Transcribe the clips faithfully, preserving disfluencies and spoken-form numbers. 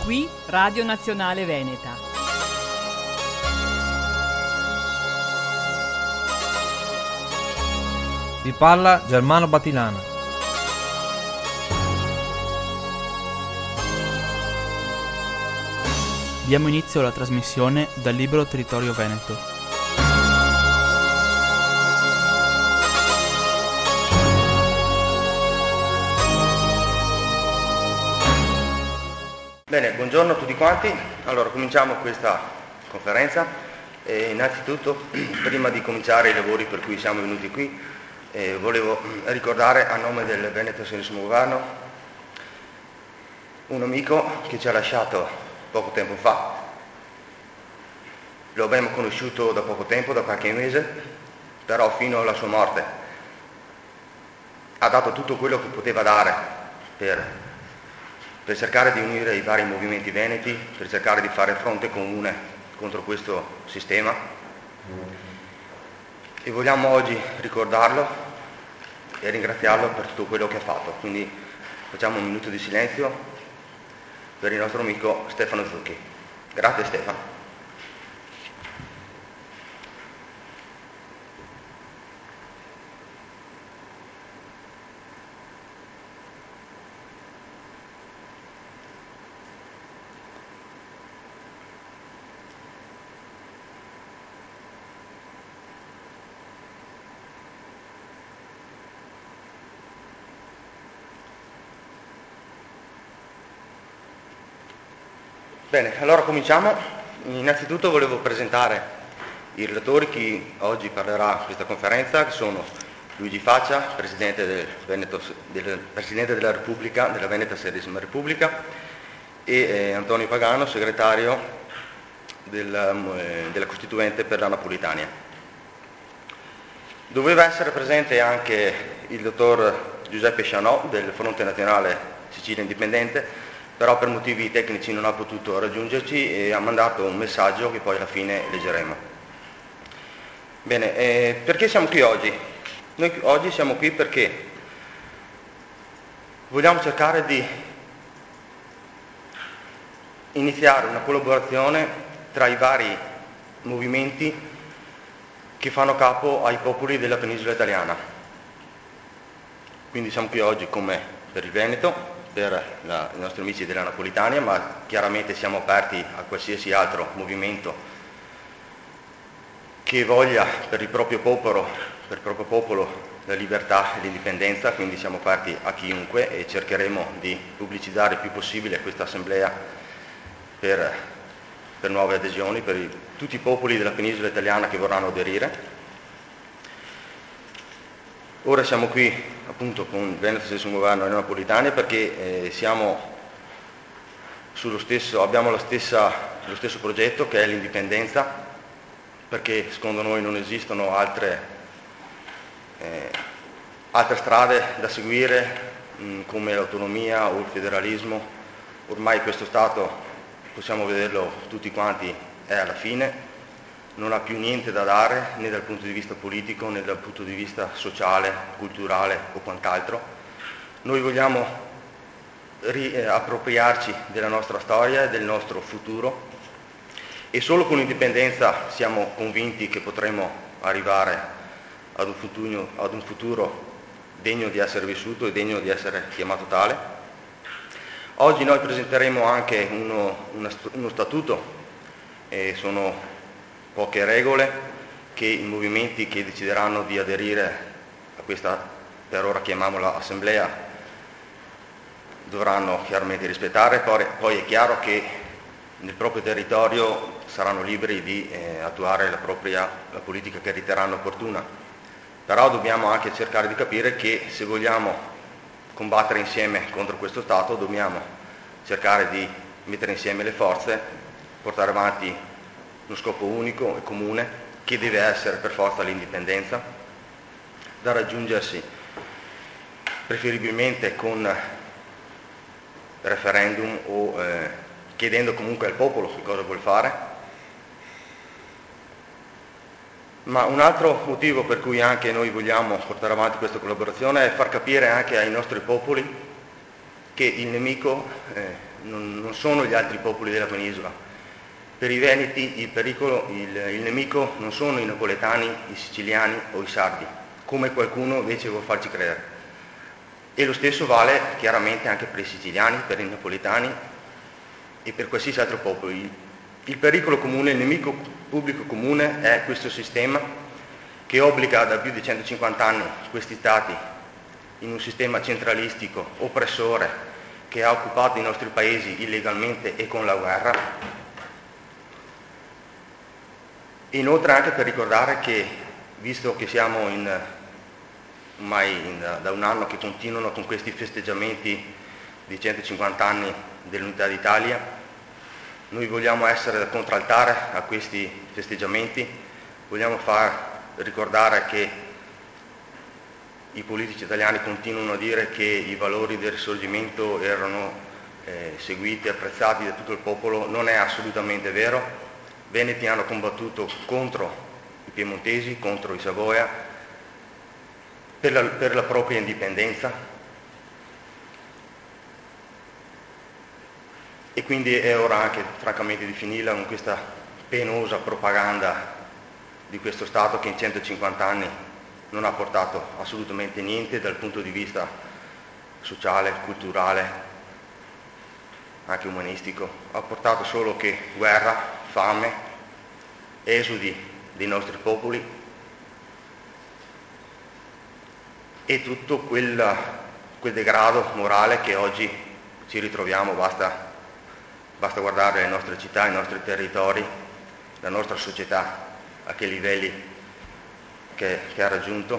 Qui Radio Nazionale Veneta. Vi parla Germano Batilana. Diamo inizio alla trasmissione dal libro Territorio Veneto. Bene, buongiorno a tutti quanti. Allora, cominciamo questa conferenza. E innanzitutto, prima di cominciare i lavori per cui siamo venuti qui, eh, volevo ricordare a nome del Veneto Serenissimo Governo un amico che ci ha lasciato poco tempo fa. Lo abbiamo conosciuto da poco tempo, da qualche mese, però fino alla sua morte ha dato tutto quello che poteva dare per, per cercare di unire i vari movimenti veneti, per cercare di fare fronte comune contro questo sistema. E vogliamo oggi ricordarlo e ringraziarlo per tutto quello che ha fatto. Quindi facciamo un minuto di silenzio per il nostro amico Stefano Zucchi. Grazie Stefano. Bene, allora cominciamo. Innanzitutto volevo presentare i relatori chi oggi parlerà a questa conferenza, che sono Luigi Faccia, Presidente, del Veneto, del, Presidente della Repubblica, della Veneta Serenissima Repubblica, e eh, Antonio Pagano, Segretario del, eh, della Costituente per la Napolitania. Doveva essere presente anche il dottor Giuseppe Chanot del Fronte Nazionale Sicilia Indipendente, però per motivi tecnici non ha potuto raggiungerci e ha mandato un messaggio che poi alla fine leggeremo. Bene, eh, perché siamo qui oggi? Noi oggi siamo qui perché vogliamo cercare di iniziare una collaborazione tra i vari movimenti che fanno capo ai popoli della penisola italiana. Quindi siamo qui oggi come per il Veneto, per la, i nostri amici della Napolitania, ma chiaramente siamo aperti a qualsiasi altro movimento che voglia per il proprio popolo, per il proprio popolo la libertà e l'indipendenza, quindi siamo aperti a chiunque e cercheremo di pubblicizzare il più possibile questa assemblea per, per nuove adesioni, per i, tutti i popoli della penisola italiana che vorranno aderire. Ora siamo qui appunto con il Veneto Serenissimo Governo e la Napolitania perché eh, siamo sullo stesso, abbiamo la stessa, lo stesso progetto che è l'indipendenza, perché secondo noi non esistono altre, eh, altre strade da seguire mh, come l'autonomia o il federalismo. Ormai questo Stato, possiamo vederlo tutti quanti, è alla fine. Non ha più niente da dare né dal punto di vista politico né dal punto di vista sociale, culturale o quant'altro. Noi vogliamo riappropriarci della nostra storia e del nostro futuro e solo con l'indipendenza siamo convinti che potremo arrivare ad un futuro, ad un futuro degno di essere vissuto e degno di essere chiamato tale. Oggi noi presenteremo anche uno, uno, uno statuto e sono poche regole che i movimenti che decideranno di aderire a questa, per ora chiamiamola assemblea, dovranno chiaramente rispettare. Poi, poi è chiaro che nel proprio territorio saranno liberi di eh, attuare la propria la politica che riterranno opportuna. Però dobbiamo anche cercare di capire che se vogliamo combattere insieme contro questo Stato dobbiamo cercare di mettere insieme le forze, portare avanti uno scopo unico e comune che deve essere per forza l'indipendenza, da raggiungersi preferibilmente con referendum o eh, chiedendo comunque al popolo che cosa vuol fare. Ma un altro motivo per cui anche noi vogliamo portare avanti questa collaborazione è far capire anche ai nostri popoli che il nemico eh, non, non sono gli altri popoli della penisola. Per i veneti il pericolo, il, il nemico non sono i napoletani, i siciliani o i sardi, come qualcuno invece vuol farci credere. E lo stesso vale chiaramente anche per i siciliani, per i napoletani e per qualsiasi altro popolo. Il, il pericolo comune, il nemico pubblico comune è questo sistema che obbliga da più di centocinquanta anni questi stati in un sistema centralistico, oppressore, che ha occupato i nostri paesi illegalmente e con la guerra. Inoltre anche per ricordare che, visto che siamo in, ormai in, da un anno che continuano con questi festeggiamenti di centocinquanta anni dell'Unità d'Italia, noi vogliamo essere da contraltare a questi festeggiamenti, vogliamo far ricordare che i politici italiani continuano a dire che i valori del Risorgimento erano eh, seguiti e apprezzati da tutto il popolo. Non è assolutamente vero. I Veneti hanno combattuto contro i piemontesi, contro i Savoia, per la, per la propria indipendenza, e quindi è ora anche francamente di finirla con questa penosa propaganda di questo Stato che in centocinquanta anni non ha portato assolutamente niente dal punto di vista sociale, culturale, anche umanistico. Ha portato solo che guerra, fame, esodi dei nostri popoli e tutto quel, quel degrado morale che oggi ci ritroviamo. Basta, basta guardare le nostre città, i nostri territori, la nostra società, a che livelli che, che ha raggiunto.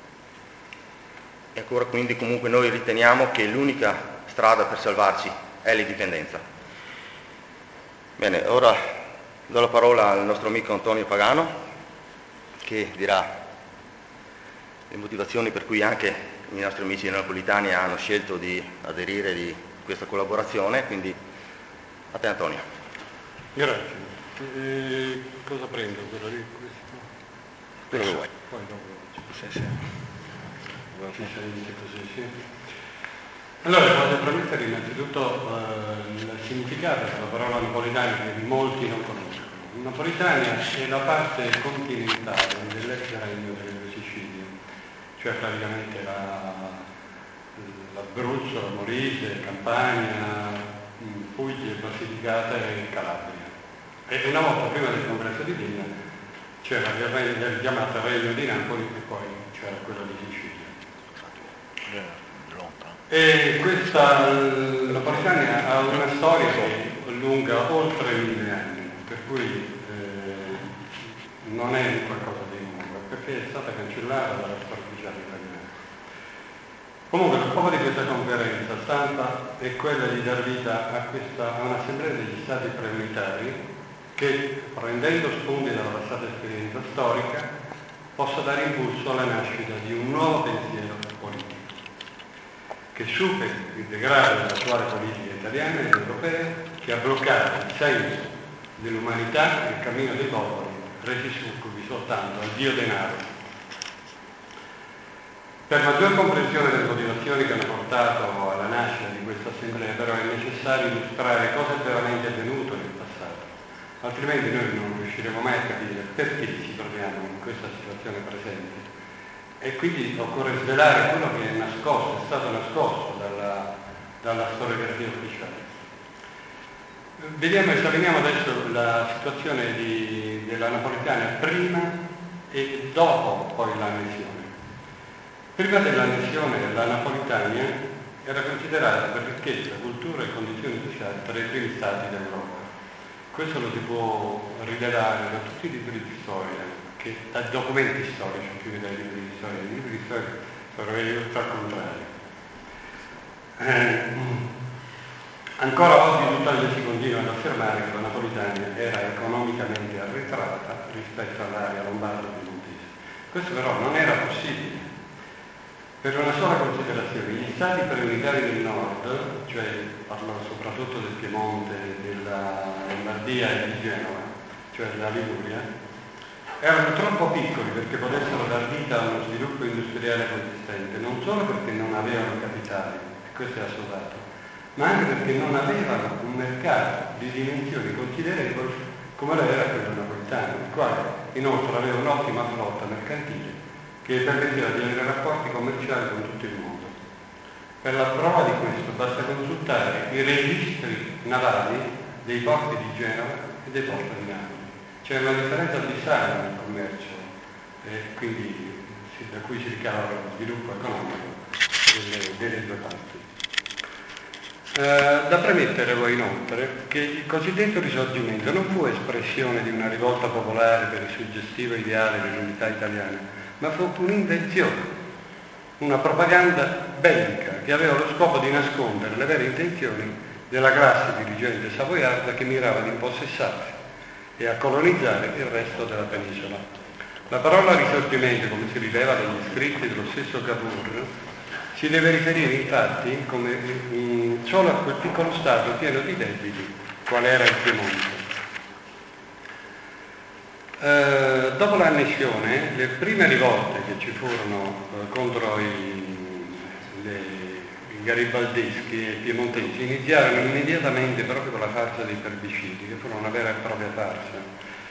E ancora, quindi comunque noi riteniamo che l'unica strada per salvarci è l'indipendenza. Bene, ora do la parola al nostro amico Antonio Pagano, che dirà le motivazioni per cui anche i nostri amici napolitani hanno scelto di aderire di questa collaborazione. Quindi a te, Antonio. Grazie. E cosa prendo? Quello lì, questo? Quello che vuoi. Poi dopo lo faccio. Sì, sì. Ci sente così, sì. Allora, voglio premettere innanzitutto eh, il significato della parola napolitana che molti non conoscono. Napolitania è la parte continentale dell'ex regno delle due Sicilie, cioè praticamente la, l'Abruzzo, la Molise, Campania, Puglia, Basilicata e Calabria. E una volta prima del congresso di Vienna c'era il regno, il chiamato Regno di Napoli e poi c'era quello di Sicilia. E questa Napolitania ha una storia che lunga oltre mille anni, per cui eh, non è qualcosa di nuovo, perché è stata cancellata dalla storia ufficiale italiana. Comunque lo scopo di questa conferenza stampa è quella di dar vita a, questa, a un'assemblea degli stati preunitari che, prendendo spunti dalla passata esperienza storica, possa dare impulso alla nascita di un nuovo pensiero politico che superi il degrado dell'attuale politica italiana ed europea, che ha bloccato il senso dell'umanità e il cammino dei popoli, resi succubi soltanto al dio denaro. Per maggior comprensione delle motivazioni che hanno portato alla nascita di questa assemblea, però, è necessario illustrare cosa è veramente avvenuto nel passato, altrimenti noi non riusciremo mai a capire perché ci troviamo in questa situazione presente. E quindi occorre svelare quello che è nascosto, è stato nascosto dalla, dalla storiografia ufficiale. Vediamo, esaminiamo adesso la situazione di, della Napolitania prima e dopo poi l'annessione. Prima dell'annessione la Napolitania era considerata per ricchezza, cultura e condizioni sociali tra i primi stati d'Europa. Questo lo si può rilevare da tutti i libri di storia, che, da documenti storici più che dai libri di storia. I libri di storia sono tutto al contrario. Eh, ancora oggi tuttavia si continua ad affermare che la Napolitania era economicamente arretrata rispetto all'area lombardo-piemontese. Questo però non era possibile per una sola considerazione. Gli stati preunitari del nord, cioè parlo soprattutto del Piemonte, della Lombardia e di Genova, cioè della Liguria, erano troppo piccoli perché potessero dar vita a uno sviluppo industriale consistente, non solo perché non avevano capitali, e questo è assodato, ma anche perché non avevano un mercato di dimensioni considerevoli come lo era quello napolitano, il quale inoltre aveva un'ottima flotta mercantile che permetteva di avere rapporti commerciali con tutto il mondo. Per la prova di questo basta consultare i registri navali dei porti di Genova e dei porti di Napoli. C'è una differenza abissale nel commercio, e quindi da cui si ricava lo sviluppo economico delle, delle due parti. Eh, da premettere poi inoltre che il cosiddetto risorgimento non fu espressione di una rivolta popolare per il suggestivo ideale dell'unità italiana, ma fu un'invenzione, una propaganda bellica che aveva lo scopo di nascondere le vere intenzioni della classe dirigente savoiarda che mirava ad impossessarsi e a colonizzare il resto della penisola. La parola risorgimento, come si rileva dagli scritti dello stesso Cavour, si deve riferire infatti come mh, solo a quel piccolo stato pieno di debiti, qual era il Piemonte. Eh, dopo l'annessione, le prime rivolte che ci furono eh, contro i, le, i garibaldeschi e i piemontesi iniziarono immediatamente proprio con la farsa dei plebisciti, che furono una vera e propria farsa.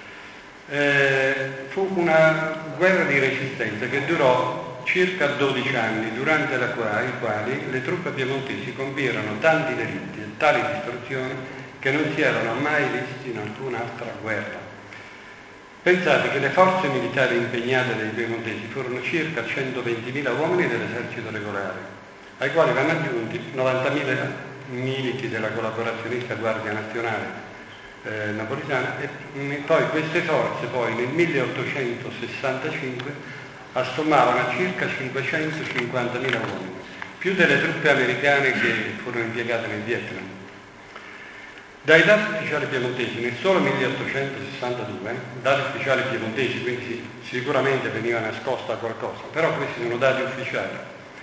Eh, fu una guerra di resistenza che durò circa dodici anni, durante la quale, i quali le truppe piemontesi compirono tanti delitti e tali distruzioni che non si erano mai visti in alcun'altra guerra. Pensate che le forze militari impegnate dai piemontesi furono circa centoventimila uomini dell'esercito regolare, ai quali vanno aggiunti novantamila militi della collaborazionista Guardia Nazionale eh, napolitana, e poi queste forze poi nel milleottocentosessantacinque assommavano a circa cinquecentocinquantamila uomini, più delle truppe americane che furono impiegate nel Vietnam. Dai dati ufficiali piemontesi, nel solo milleottocentosessantadue, dati ufficiali piemontesi, quindi sicuramente veniva nascosta qualcosa, però questi sono dati ufficiali.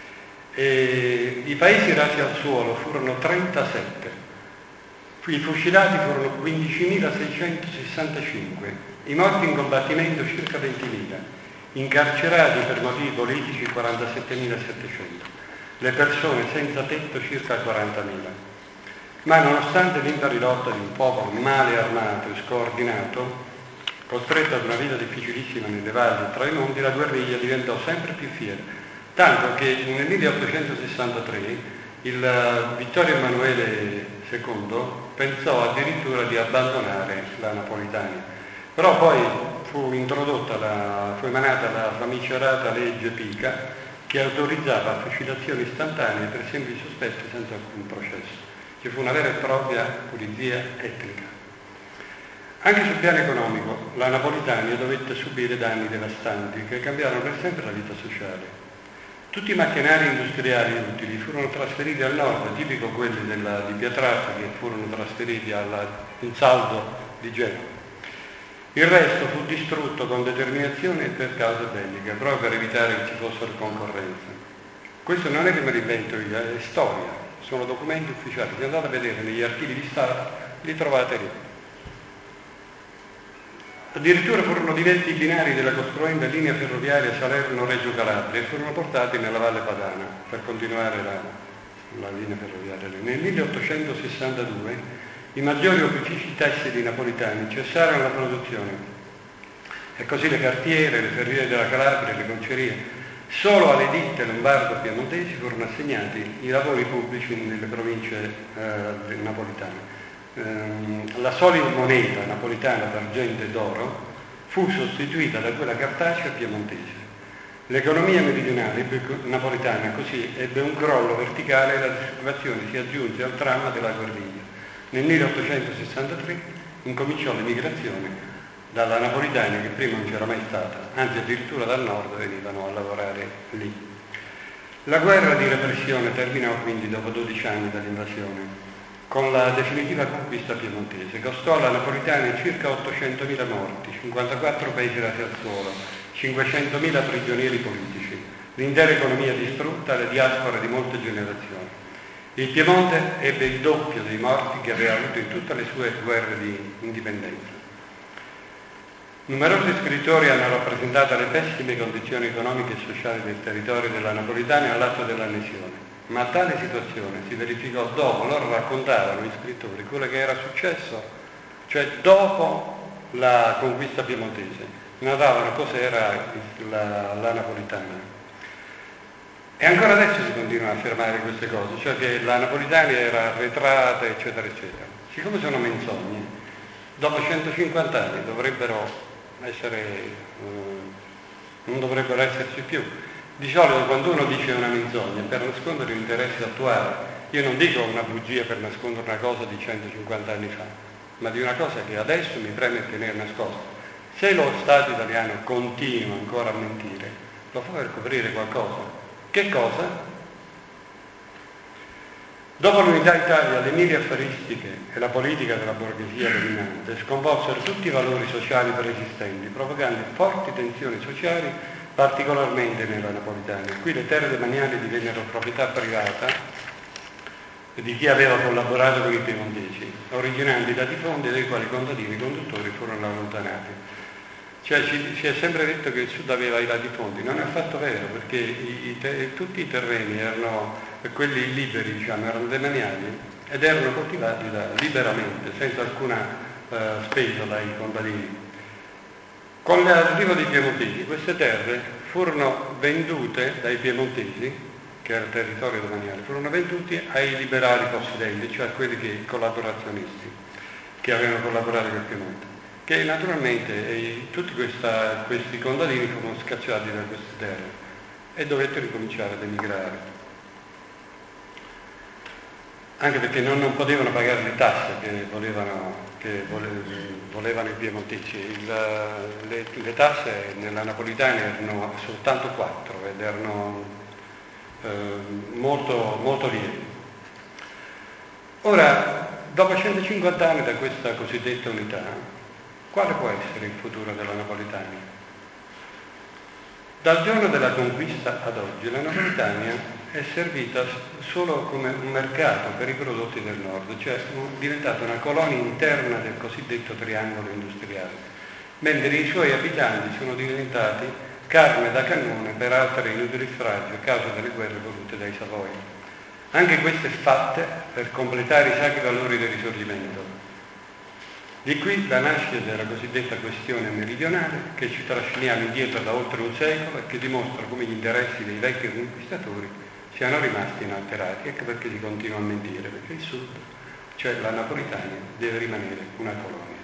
E i paesi rasi al suolo furono trentasette, i fucilati furono quindicimilaseicentosessantacinque, i morti in combattimento circa ventimila, incarcerati per motivi politici quarantasettemilasettecento, le persone senza tetto circa quarantamila. Ma nonostante l'impari lotta di un popolo male armato e scoordinato, costretto ad una vita difficilissima nelle valli e tra i monti, la guerriglia diventò sempre più fiera, tanto che nel milleottocentosessantatré il Vittorio Emanuele secondo pensò addirittura di abbandonare la Napolitania, però poi fu introdotta, la, fu emanata la famigerata legge Pica che autorizzava fucilazioni istantanee per semplici sospetti senza alcun processo. Ci fu una vera e propria pulizia etnica. Anche sul piano economico la Napolitania dovette subire danni devastanti che cambiarono per sempre la vita sociale. Tutti i macchinari industriali utili furono trasferiti al nord, tipico quelli della, di Pietrarca che furono trasferiti alla, in Saldo di Genova. Il resto fu distrutto con determinazione e per cause belliche, proprio per evitare che ci fossero concorrenze. Questo non è che me lo invento io, è storia. Sono documenti ufficiali, se andate a vedere negli archivi di Stato li trovate lì. Addirittura furono divelti i binari della costruenda linea ferroviaria Salerno-Reggio Calabria e furono portati nella Valle Padana per continuare la, la linea ferroviaria. Nel milleottocentosessantadue i maggiori opifici tessili napolitani cessarono la produzione e così le cartiere, le ferrovie della Calabria, le concerie. Solo alle ditte lombardo-piemontesi furono assegnati i lavori pubblici nelle province eh, napolitane. Eh, la solida moneta napolitana d'argento e d'oro fu sostituita da quella cartacea piemontese. L'economia meridionale napolitana così ebbe un crollo verticale e la disoccupazione si aggiunse al dramma della guerriglia. Nel milleottocentosessantatré incominciò l'emigrazione dalla Napolitania, che prima non c'era mai stata, anzi addirittura dal nord venivano a lavorare lì. La guerra di repressione terminò quindi dopo dodici anni dall'invasione, con la definitiva conquista piemontese. Costò alla Napolitania circa ottocentomila morti, cinquantaquattro paesi rasi al suolo, cinquecentomila prigionieri politici, l'intera economia distrutta, le diaspore di molte generazioni. Il Piemonte ebbe il doppio dei morti che aveva avuto in tutte le sue guerre di indipendenza. Numerosi scrittori hanno rappresentato le pessime condizioni economiche e sociali del territorio della Napolitania all'atto dell'annessione. ma tale situazione si verificò dopo, loro raccontavano, gli scrittori, quello che era successo, cioè dopo la conquista piemontese, narravano cos'era la, la napolitana. E ancora adesso si continua a affermare queste cose, cioè che la napolitana era arretrata, eccetera, eccetera. Siccome sono menzogne, dopo centocinquanta anni dovrebbero essere, eh, non dovrebbero esserci più. Di solito quando uno dice una menzogna per nascondere l'interesse attuale, io non dico una bugia per nascondere una cosa di centocinquanta anni fa, ma di una cosa che adesso mi preme tenere nascosta. Se lo Stato italiano continua ancora a mentire, lo fa per coprire qualcosa. Che cosa? Dopo l'unità d'Italia, le mire affaristiche e la politica della borghesia dominante sconvolsero tutti i valori sociali preesistenti, provocando forti tensioni sociali, particolarmente nella Napolitania. Qui le terre demaniali divennero proprietà privata di chi aveva collaborato con i piemontesi, originando i latifondi dai quali i contadini e i conduttori furono allontanati. Cioè ci, si è sempre detto che il Sud aveva i latifondi, non è affatto vero, perché i, i te, tutti i terreni erano, quelli liberi, diciamo, erano demaniali ed erano coltivati da, liberamente, senza alcuna uh, spesa dai contadini. Con l'arrivo dei piemontesi queste terre furono vendute dai piemontesi, che era il territorio demaniale, furono vendute ai liberali possidenti, cioè a quelli che collaborazionisti, che avevano collaborato con il Piemonte, che naturalmente eh, tutti questa, questi contadini furono scacciati da queste terre e dovettero ricominciare ad emigrare, anche perché non, non potevano pagare le tasse che volevano, che vole, volevano i piemontesi. Il, le, le tasse nella napolitana erano soltanto quattro ed erano eh, molto, molto lievi. Ora, dopo centocinquanta anni da questa cosiddetta unità, quale può essere il futuro della Napolitania? Dal giorno della conquista ad oggi la Napolitania è servita solo come un mercato per i prodotti del nord, cioè è diventata una colonia interna del cosiddetto triangolo industriale, mentre i suoi abitanti sono diventati carne da cannone per altre inutili stragi a causa delle guerre volute dai Savoia. Anche queste fatte per completare i sacri valori del Risorgimento. Di qui la nascita della cosiddetta questione meridionale, che ci trasciniamo indietro da oltre un secolo e che dimostra come gli interessi dei vecchi conquistatori siano rimasti inalterati. Ecco perché si continua a mentire, perché il Sud, cioè la Napolitania, deve rimanere una colonia.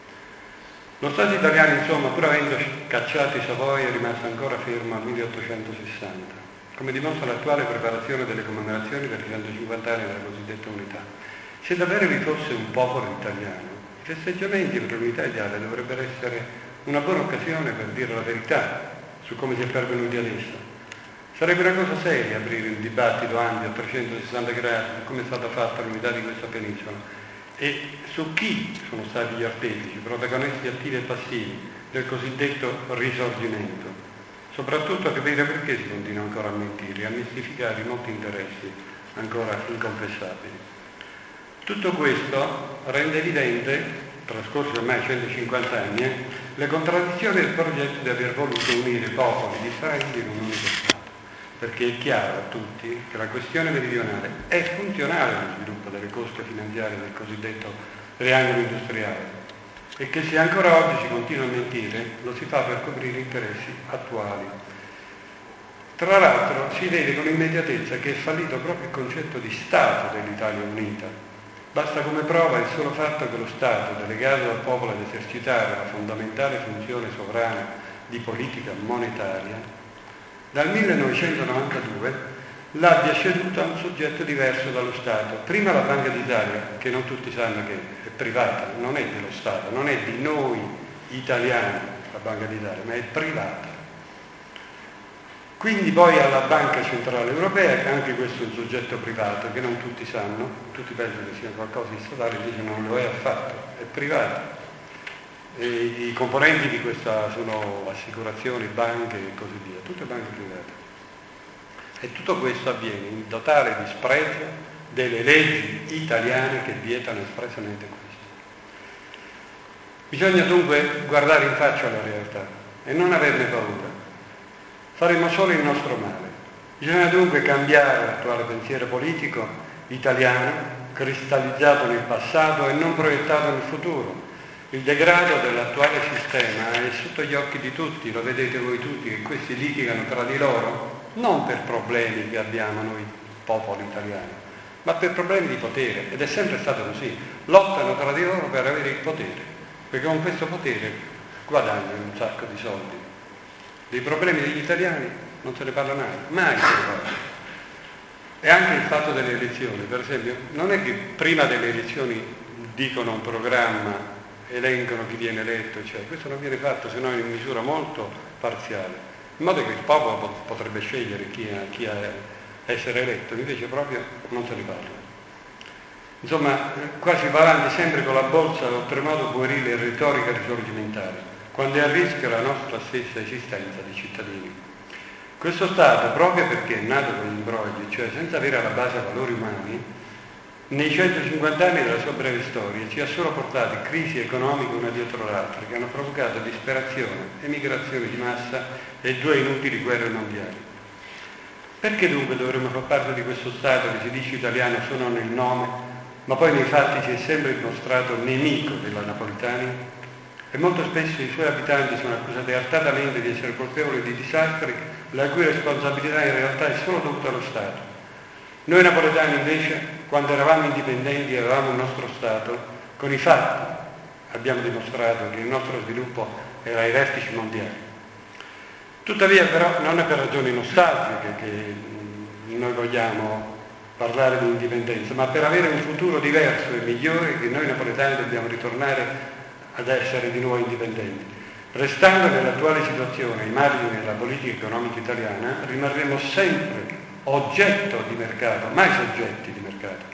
Lo Stato italiano, insomma, pur avendo cacciato i Savoia, è rimasto ancora fermo al milleottocentosessanta, come dimostra l'attuale preparazione delle commemorazioni per i centocinquanta anni della cosiddetta unità. Se davvero vi fosse un popolo italiano, i festeggiamenti per l'unità ideale dovrebbero essere una buona occasione per dire la verità su come si è pervenuti ad essa. Sarebbe una cosa seria aprire un dibattito ampio a trecentosessanta gradi su come è stata fatta l'unità di questa penisola e su chi sono stati gli artefici, protagonisti attivi e passivi del cosiddetto risorgimento. Soprattutto a capire perché si continua ancora a mentire e a mistificare i molti interessi ancora inconfessabili. Tutto questo rende evidente, trascorsi ormai centocinquanta anni, le contraddizioni del progetto di aver voluto unire popoli differenti in un unico Stato, perché è chiaro a tutti che la questione meridionale è funzionale allo sviluppo delle cosche finanziarie del cosiddetto triangolo industriale e che se ancora oggi si continua a mentire lo si fa per coprire interessi attuali. Tra l'altro si vede con immediatezza che è fallito proprio il concetto di Stato dell'Italia unita. Basta come prova il solo fatto che lo Stato, delegato dal popolo ad esercitare la fondamentale funzione sovrana di politica monetaria, dal millenovecentonovantadue l'abbia ceduto a un soggetto diverso dallo Stato. Prima la Banca d'Italia, che non tutti sanno che è privata, non è dello Stato, non è di noi italiani la Banca d'Italia, ma è privata. Quindi poi alla Banca Centrale Europea, che anche questo è un soggetto privato, che non tutti sanno, tutti pensano che sia qualcosa di statale, invece non lo è affatto, è privato. E i componenti di questa sono assicurazioni, banche e così via, tutte banche private. E tutto questo avviene in totale disprezzo delle leggi italiane che vietano espressamente questo. Bisogna dunque guardare in faccia la realtà e non averne paura. Faremo solo il nostro male. Bisogna dunque cambiare l'attuale pensiero politico italiano, cristallizzato nel passato e non proiettato nel futuro. Il degrado dell'attuale sistema è sotto gli occhi di tutti, lo vedete voi tutti, che questi litigano tra di loro, non per problemi che abbiamo noi, popolo italiano, ma per problemi di potere, ed è sempre stato così. Lottano tra di loro per avere il potere, perché con questo potere guadagnano un sacco di soldi. Dei problemi degli italiani non se ne parla mai, mai se ne parla. E anche il fatto delle elezioni, per esempio, non è che prima delle elezioni dicono un programma, elencano chi viene eletto, cioè questo non viene fatto se no in misura molto parziale, in modo che il popolo potrebbe scegliere chi ha, chi ha essere eletto, invece proprio non se ne parla. Insomma, qua si va avanti sempre con la bolsa oltremodo puerile e retorica risorgimentale, quando è a rischio la nostra stessa esistenza di cittadini. Questo Stato, proprio perché è nato con gli imbrogli, cioè senza avere alla base valori umani, nei centocinquanta anni della sua breve storia ci ha solo portato crisi economiche una dietro l'altra, che hanno provocato disperazione, emigrazione di massa e due inutili guerre mondiali. Perché dunque dovremmo far parte di questo Stato che si dice italiano solo nel nome, ma poi nei fatti si è sempre dimostrato nemico della Napolitani? E molto spesso i suoi abitanti sono accusati artatamente di essere colpevoli di disastri la cui responsabilità in realtà è solo dovuta allo Stato. Noi napoletani invece, quando eravamo indipendenti e avevamo il nostro Stato, con i fatti abbiamo dimostrato che il nostro sviluppo era ai vertici mondiali. Tuttavia però non è per ragioni nostalgiche che noi vogliamo parlare di indipendenza, ma per avere un futuro diverso e migliore che noi napoletani dobbiamo ritornare ad essere di nuovo indipendenti. Restando nell'attuale situazione ai margini della politica economica italiana, rimarremo sempre oggetto di mercato, mai soggetti di mercato.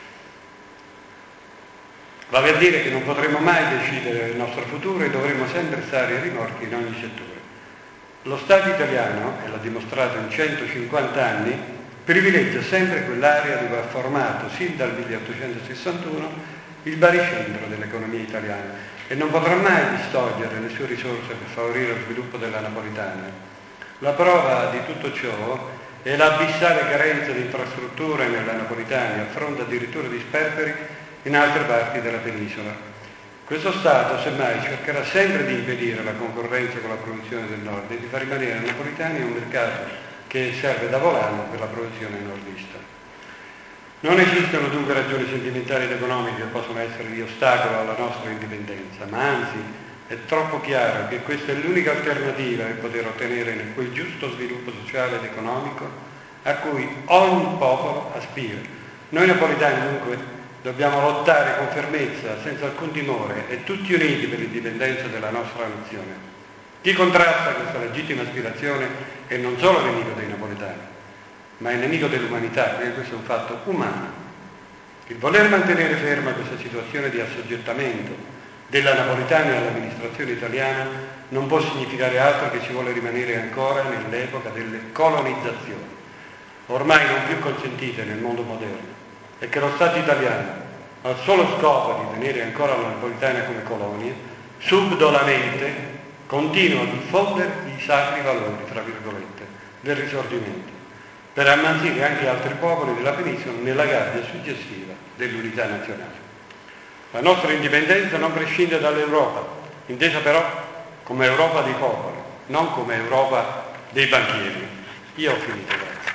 Vale a dire che non potremo mai decidere del nostro futuro e dovremo sempre stare ai rimorchi in ogni settore. Lo Stato italiano, e l'ha dimostrato in centocinquanta anni, privilegia sempre quell'area dove ha formato, sin dal milleottocentosessantuno, il baricentro dell'economia italiana e non potrà mai distogliere le sue risorse per favorire lo sviluppo della Napolitania. La prova di tutto ciò è l'abissale carenza di infrastrutture nella Napolitania, a fronte addirittura di sperperi in altre parti della penisola. Questo Stato, semmai, cercherà sempre di impedire la concorrenza con la produzione del nord e di far rimanere la Napolitania un mercato che serve da volano per la produzione nordista. Non esistono dunque ragioni sentimentali ed economiche che possono essere di ostacolo alla nostra indipendenza, ma anzi è troppo chiaro che questa è l'unica alternativa per poter ottenere quel giusto sviluppo sociale ed economico a cui ogni popolo aspira. Noi napoletani dunque dobbiamo lottare con fermezza, senza alcun timore e tutti uniti per l'indipendenza della nostra nazione. Chi contrasta questa legittima aspirazione è non solo nemico dei napoletani, ma è nemico dell'umanità, perché questo è un fatto umano. Il voler mantenere ferma questa situazione di assoggettamento della Napolitania all'amministrazione italiana non può significare altro che si vuole rimanere ancora nell'epoca delle colonizzazioni, ormai non più consentite nel mondo moderno, e che lo Stato italiano, al solo scopo di tenere ancora la Napolitania come colonia, subdolamente continua a diffondere i sacri valori, tra virgolette, del Risorgimento, per ammansire anche altri popoli della penisola nella gabbia suggestiva dell'unità nazionale. La nostra indipendenza non prescinde dall'Europa, intesa però come Europa dei popoli, non come Europa dei banchieri. Io ho finito, grazie.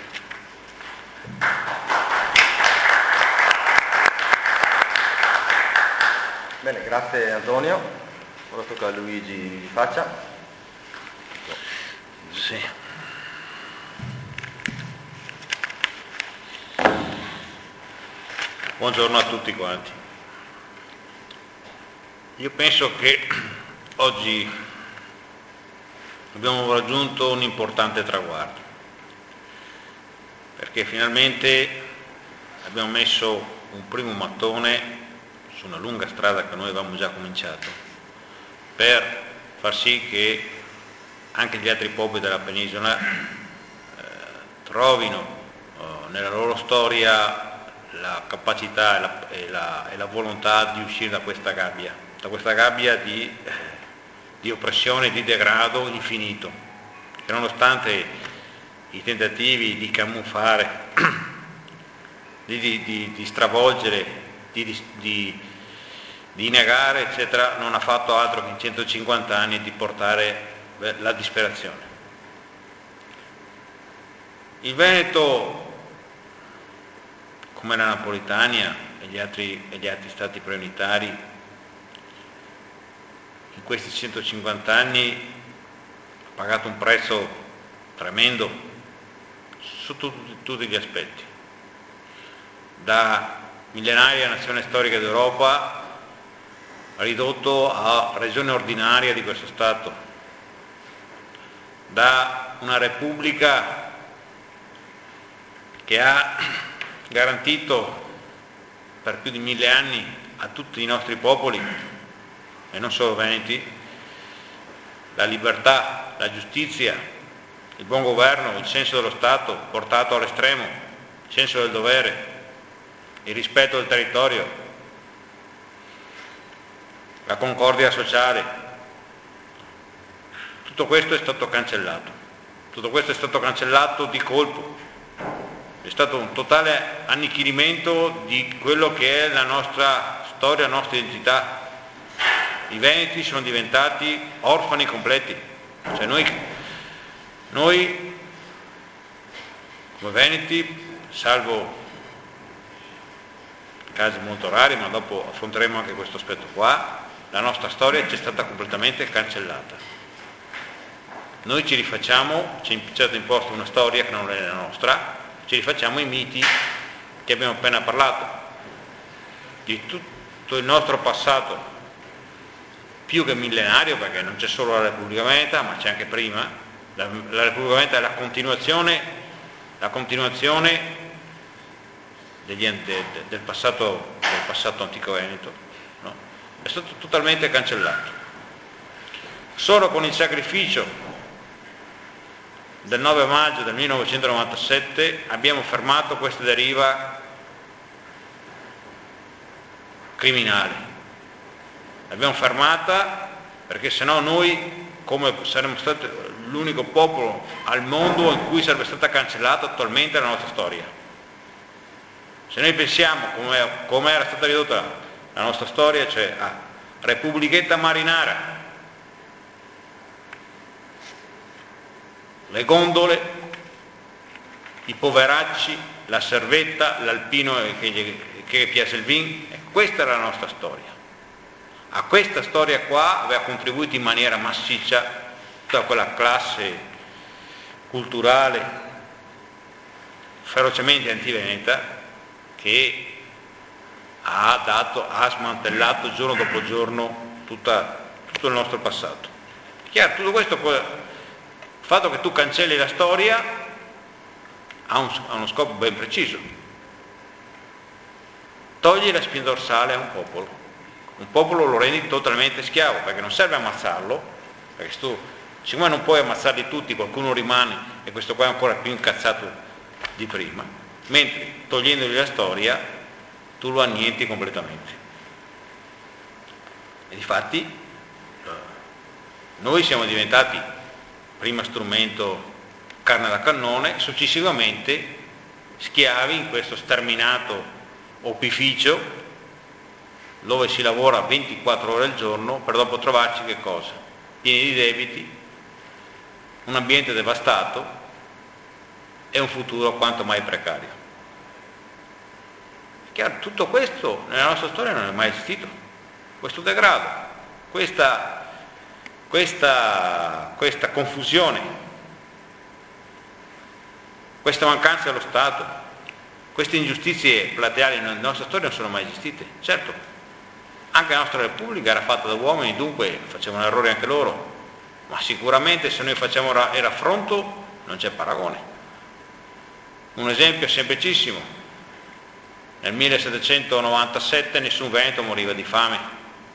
Bene, grazie Antonio. Ora tocca a Luigi di Faccia. Sì. Buongiorno a tutti quanti. Io penso che oggi abbiamo raggiunto un importante traguardo, perché finalmente abbiamo messo un primo mattone su una lunga strada che noi avevamo già cominciato, per far sì che anche gli altri popoli della penisola eh, trovino eh, nella loro storia la capacità e la, e, la, e la volontà di uscire da questa gabbia, da questa gabbia di, di oppressione e di degrado infinito, che nonostante i tentativi di camuffare, di, di, di, di stravolgere, di, di, di negare, eccetera, non ha fatto altro che in centocinquanta anni di portare la disperazione. Il Veneto, come la Napolitania e gli altri, e gli altri stati preunitari, in questi centocinquanta anni ha pagato un prezzo tremendo su tutti, tutti gli aspetti. Da millenaria nazione storica d'Europa ridotto a regione ordinaria di questo Stato, da una Repubblica che ha garantito per più di mille anni a tutti i nostri popoli, e non solo veneti, la libertà, la giustizia, il buon governo, il senso dello Stato portato all'estremo, il senso del dovere, il rispetto del territorio, la concordia sociale. Tutto questo è stato cancellato, tutto questo è stato cancellato di colpo. È stato un totale annichilimento di quello che è la nostra storia, la nostra identità. I veneti sono diventati orfani completi. Cioè noi, noi come veneti, salvo casi molto rari, ma dopo affronteremo anche questo aspetto qua, la nostra storia ci è stata completamente cancellata. Noi ci rifacciamo, ci è stata imposta una storia che non è la nostra, ci rifacciamo i miti che abbiamo appena parlato, di tutto il nostro passato, più che millenario, perché non c'è solo la Repubblica Veneta, ma c'è anche prima. La, la Repubblica Veneta è la continuazione, la continuazione degli, de, de, del, passato, del passato antico veneto, no? È stato totalmente cancellato. Solo con il sacrificio del nove maggio del millenovecentonovantasette abbiamo fermato questa deriva criminale. L'abbiamo fermata perché sennò noi, come saremmo stati l'unico popolo al mondo in cui sarebbe stata cancellata attualmente la nostra storia. Se noi pensiamo come, come era stata ridotta la nostra storia, cioè a Repubblichetta Marinara, le gondole, i poveracci, la servetta, l'alpino che, che piace il vin, e questa era la nostra storia. A questa storia qua aveva contribuito in maniera massiccia tutta quella classe culturale ferocemente antiveneta che ha, dato, ha smantellato giorno dopo giorno tutta, tutto il nostro passato. Chiaro, tutto questo poi, il fatto che tu cancelli la storia ha, un, ha uno scopo ben preciso. Togli la spina dorsale a un popolo. Un popolo lo rendi totalmente schiavo, perché non serve ammazzarlo, perché tu, siccome non puoi ammazzarli tutti, qualcuno rimane e questo qua è ancora più incazzato di prima, mentre togliendogli la storia tu lo annienti completamente. E difatti noi siamo diventati prima strumento carne da cannone, successivamente schiavi in questo sterminato opificio dove si lavora ventiquattro ore al giorno per dopo trovarci che cosa? Pieni di debiti, un ambiente devastato e un futuro quanto mai precario. È chiaro, tutto questo nella nostra storia non è mai esistito, questo degrado, questa Questa, questa confusione, questa mancanza dello Stato, queste ingiustizie plateali nella nostra storia non sono mai esistite. Certo, anche la nostra Repubblica era fatta da uomini, dunque facevano errori anche loro, ma sicuramente se noi facciamo il raffronto non c'è paragone. Un esempio semplicissimo: nel millesettecentonovantasette nessun veneto moriva di fame.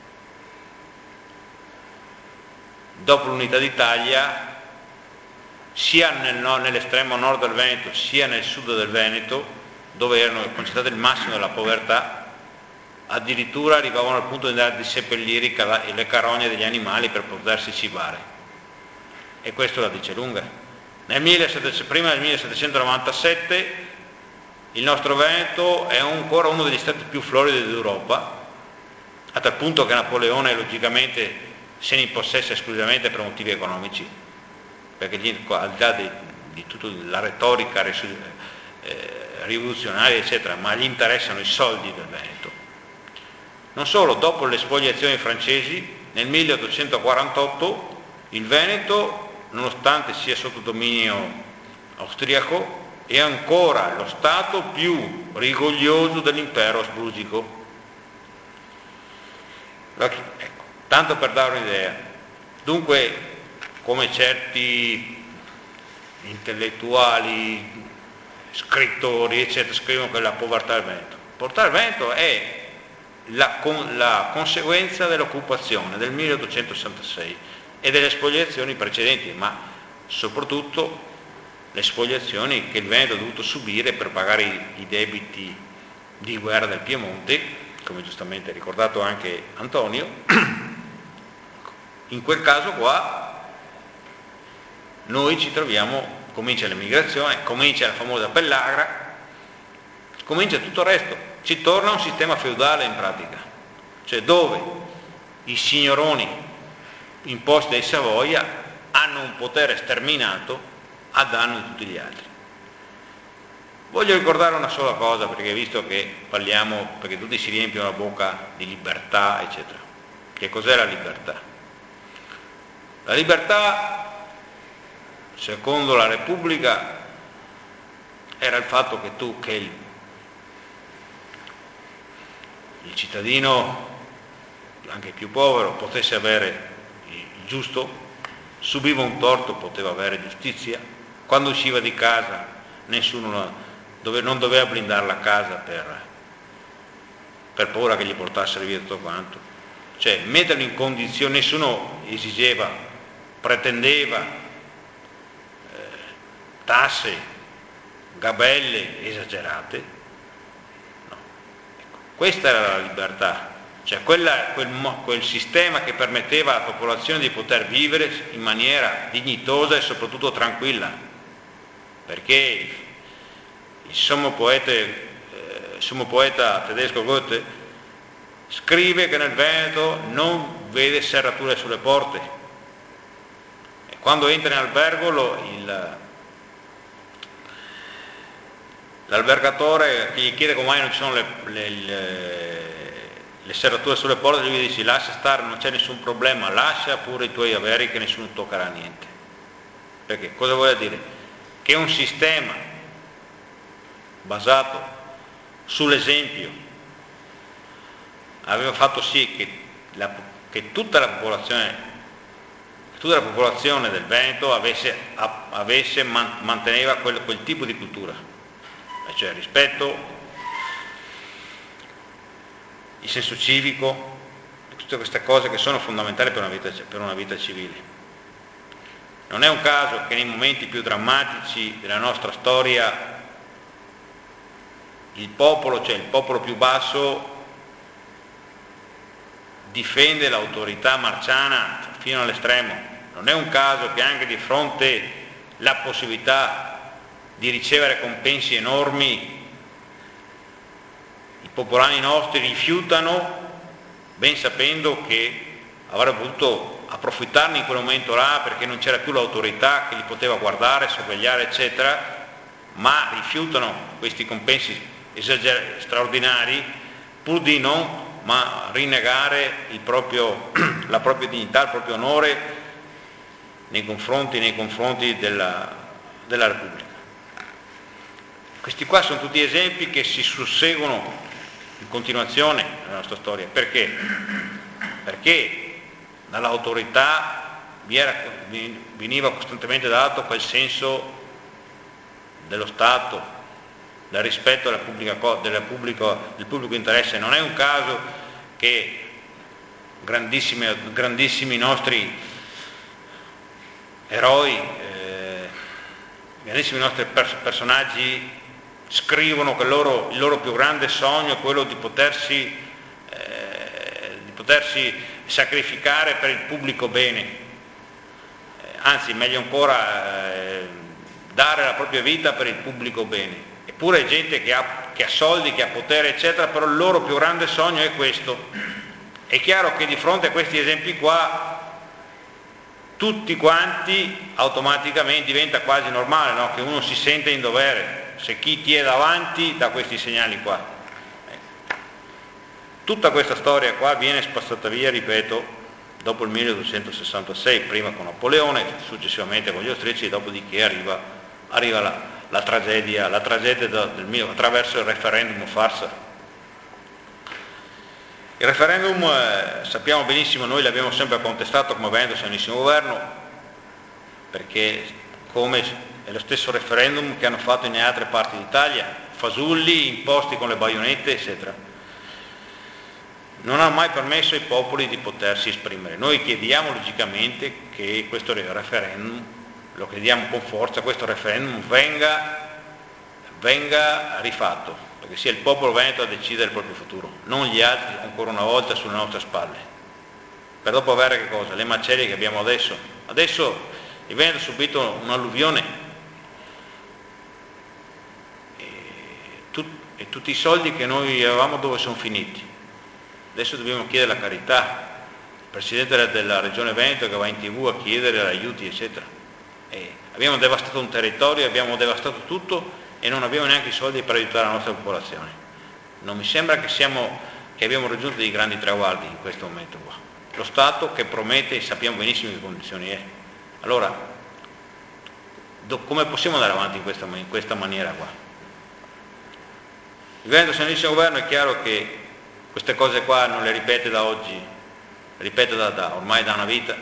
Dopo l'unità d'Italia, sia nel, no, nell'estremo nord del Veneto sia nel sud del Veneto, dove erano concentrate il massimo della povertà, addirittura arrivavano al punto di andare a seppellire le carogne degli animali per potersi cibare. E questo la dice lunga. Nel millesettecento, prima del millesettecentonovantasette il nostro Veneto è ancora uno degli stati più floridi d'Europa, a tal punto che Napoleone logicamente se ne impossessa esclusivamente per motivi economici, perché gli, al di là di, di tutta la retorica eh, rivoluzionaria eccetera, ma gli interessano i soldi del Veneto. Non solo, dopo le spoliazioni francesi nel milleottocentoquarantotto il Veneto, nonostante sia sotto dominio austriaco, è ancora lo stato più rigoglioso dell'impero asburgico. Ecco, tanto per dare un'idea. Dunque, come certi intellettuali, scrittori, eccetera, scrivono che la povertà del Veneto. La povertà del Veneto è la, con, la conseguenza dell'occupazione del milleottocentosessantasei e delle spoliazioni precedenti, ma soprattutto le spoliazioni che il Veneto ha dovuto subire per pagare i, i debiti di guerra del Piemonte, come giustamente ha ricordato anche Antonio. In quel caso qua noi ci troviamo, comincia l'emigrazione, comincia la famosa pellagra, comincia tutto il resto, ci torna un sistema feudale in pratica, cioè dove i signoroni imposti dai Savoia hanno un potere sterminato a danno di tutti gli altri. Voglio ricordare una sola cosa, perché visto che parliamo, perché tutti si riempiono la bocca di libertà, eccetera. Che cos'è la libertà? La libertà, secondo la Repubblica, era il fatto che tu, che il, il cittadino, anche più povero, potesse avere il giusto, subiva un torto, poteva avere giustizia, quando usciva di casa nessuno dove, non doveva blindare la casa per, per paura che gli portassero via tutto quanto, cioè metterlo in condizione, nessuno esigeva, pretendeva eh, tasse, gabelle esagerate, no. Ecco, questa era la libertà, cioè quella, quel, quel sistema che permetteva alla popolazione di poter vivere in maniera dignitosa e soprattutto tranquilla, perché il sommo poeta, eh, il sommo poeta tedesco Goethe scrive che nel Veneto non vede serrature sulle porte, e quando entra in albergo lo, il, l'albergatore che gli chiede come mai non ci sono le, le, le, le serrature sulle porte, lui gli dice: lascia stare, non c'è nessun problema, lascia pure i tuoi averi che nessuno toccherà niente. Perché cosa vuol dire? Che un sistema basato sull'esempio aveva fatto sì che, la, che tutta la popolazione tutta la popolazione del Veneto avesse, avesse man, manteneva quel, quel tipo di cultura, cioè rispetto, il senso civico, tutte queste cose che sono fondamentali per una vita, per una vita civile. Non è un caso che nei momenti più drammatici della nostra storia il popolo, cioè il popolo più basso, difende l'autorità marciana fino all'estremo. Non è un caso che anche di fronte alla possibilità di ricevere compensi enormi, i popolani nostri rifiutano, ben sapendo che avrebbero potuto approfittarne in quel momento là, perché non c'era più l'autorità che li poteva guardare, sorvegliare, eccetera, ma rifiutano questi compensi esager- straordinari pur di non ma rinnegare il proprio, la propria dignità, il proprio onore nei confronti, nei confronti della, della Repubblica. Questi qua sono tutti esempi che si susseguono in continuazione nella nostra storia. Perché? Perché dall'autorità veniva costantemente dato quel senso dello Stato, del rispetto della pubblica, della pubblico, del pubblico interesse. Non è un caso che grandissimi, grandissimi nostri eroi, eh, grandissimi nostri pers- personaggi scrivono che il loro, il loro più grande sogno è quello di potersi, eh, di potersi sacrificare per il pubblico bene. Eh, anzi, meglio ancora, eh, dare la propria vita per il pubblico bene, eppure è gente che ha, che ha soldi, che ha potere eccetera, però il loro più grande sogno è questo. È chiaro che di fronte a questi esempi qua tutti quanti automaticamente diventa quasi normale, no? Che uno si sente in dovere, se chi ti è davanti dà questi segnali qua. Ecco. Tutta questa storia qua viene spazzata via, ripeto, dopo il milleduecentosessantasei, prima con Napoleone, successivamente con gli austriaci, e dopodiché arriva, arriva la, la tragedia, la tragedia del mio, attraverso il referendum farsa. Il referendum, eh, sappiamo benissimo, noi l'abbiamo sempre contestato come Veneto Sanissimo Governo, perché come è lo stesso referendum che hanno fatto in altre parti d'Italia, fasulli, imposti con le baionette, eccetera. Non ha mai permesso ai popoli di potersi esprimere. Noi chiediamo logicamente che questo referendum, lo chiediamo con forza, questo referendum venga, venga rifatto, perché sia il popolo veneto a decidere il proprio futuro, non gli altri ancora una volta sulle nostre spalle, per dopo avere che cosa? Le macerie che abbiamo adesso. Adesso il Veneto ha subito un'alluvione e, tut, e tutti i soldi che noi avevamo dove sono finiti? Adesso dobbiamo chiedere la carità. Il Presidente della Regione Veneto che va in tv a chiedere aiuti eccetera. E abbiamo devastato un territorio, abbiamo devastato tutto e non abbiamo neanche i soldi per aiutare la nostra popolazione. Non mi sembra che, siamo, che abbiamo raggiunto dei grandi traguardi in questo momento qua. Lo Stato che promette, sappiamo benissimo che condizioni è. Allora, do, come possiamo andare avanti in questa, in questa maniera qua? Il Veneto Sanissimo Governo è chiaro che queste cose qua non le ripete da oggi, le ripete da, da, ormai da una vita,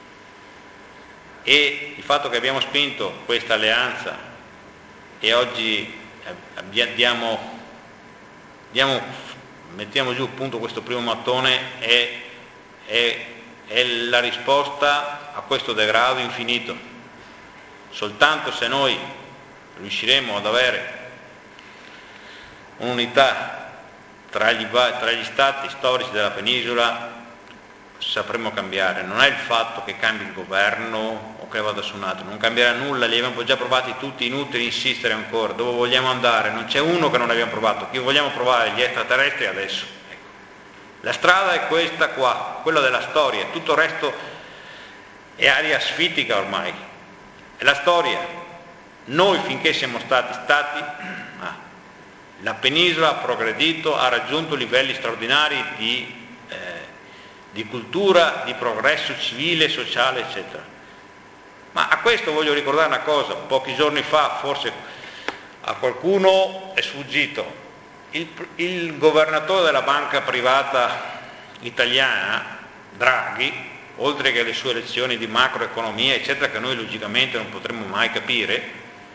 e il fatto che abbiamo spinto questa alleanza e oggi diamo, diamo, mettiamo giù appunto questo primo mattone è, è, è la risposta a questo degrado infinito. Soltanto se noi riusciremo ad avere un'unità tra gli, tra gli stati storici della penisola sapremo cambiare. Non è il fatto che cambi il governo o che vada su un altro, non cambierà nulla, li abbiamo già provati tutti, inutile insistere ancora. Dove vogliamo andare? Non c'è uno che non abbiamo provato. Chi vogliamo provare? Gli extraterrestri adesso. Ecco. La strada è questa qua, quella della storia, tutto il resto è aria asfitica ormai. È la storia. Noi finché siamo stati stati, ah, la penisola ha progredito, ha raggiunto livelli straordinari di di cultura, di progresso civile, sociale, eccetera. Ma a questo voglio ricordare una cosa, pochi giorni fa forse a qualcuno è sfuggito, il, il governatore della banca privata italiana, Draghi, oltre che le sue lezioni di macroeconomia, eccetera, che noi logicamente non potremmo mai capire,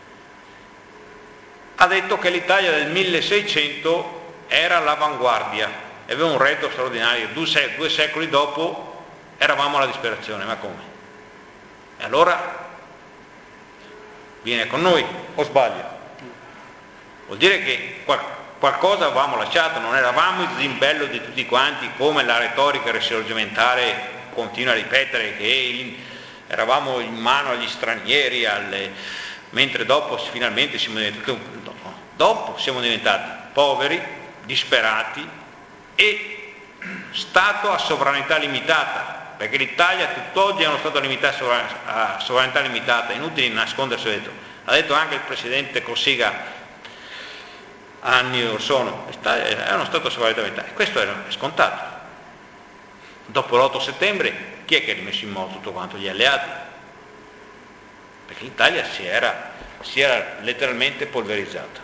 ha detto che l'Italia del milleseicento era all'avanguardia, aveva un reddito straordinario, due, sec- due secoli dopo eravamo alla disperazione. Ma come? E allora viene con noi o sbaglio? Vuol dire che qual- qualcosa avevamo lasciato, non eravamo il zimbello di tutti quanti, come la retorica risorgimentale continua a ripetere, che il, eravamo in mano agli stranieri, alle, mentre dopo finalmente siamo diventati, no, dopo siamo diventati poveri, disperati, e Stato a sovranità limitata, perché l'Italia tutt'oggi è uno Stato limitato a sovranità limitata, è inutile nascondersi dentro. Ha detto anche il Presidente Cossiga anni or sono, è uno Stato a sovranità limitata, e questo è scontato. Dopo l'otto settembre chi è che ha rimesso in moto tutto quanto? Gli alleati, perché l'Italia si era, si era letteralmente polverizzata.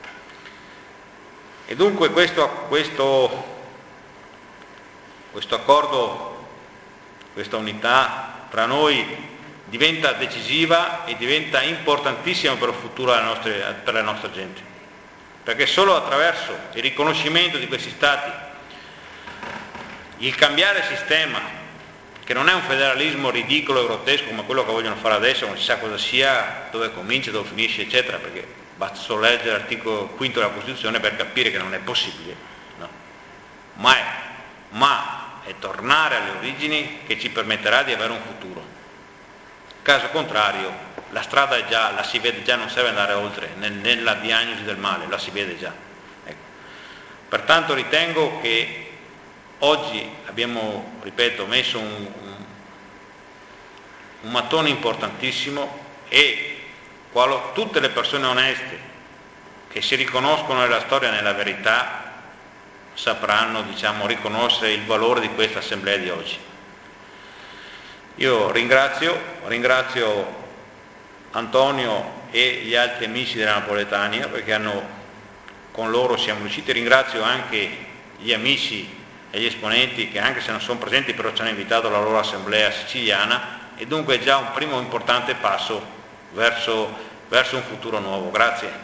E dunque questo, questo Questo accordo, questa unità tra noi diventa decisiva e diventa importantissima per il futuro della nostra, per la nostra gente, perché solo attraverso il riconoscimento di questi Stati, il cambiare sistema, che non è un federalismo ridicolo e grottesco come quello che vogliono fare adesso, non si sa cosa sia, dove comincia, dove finisce, eccetera, perché basta solo leggere l'articolo quinto della Costituzione per capire che non è possibile, no? Ma è ma è tornare alle origini che ci permetterà di avere un futuro. caso contrario la strada è già, la si vede già, non serve andare oltre, nel, nella diagnosi del male, la si vede già. Ecco. Pertanto ritengo che oggi abbiamo, ripeto, messo un, un, un mattone importantissimo e qualo, tutte le persone oneste che si riconoscono nella storia e nella verità sapranno, diciamo, riconoscere il valore di questa assemblea di oggi. Io ringrazio, ringrazio Antonio e gli altri amici della Napoletania perché hanno, con loro siamo riusciti, ringrazio anche gli amici e gli esponenti che anche se non sono presenti però ci hanno invitato alla loro assemblea siciliana e dunque è già un primo importante passo verso, verso un futuro nuovo. Grazie.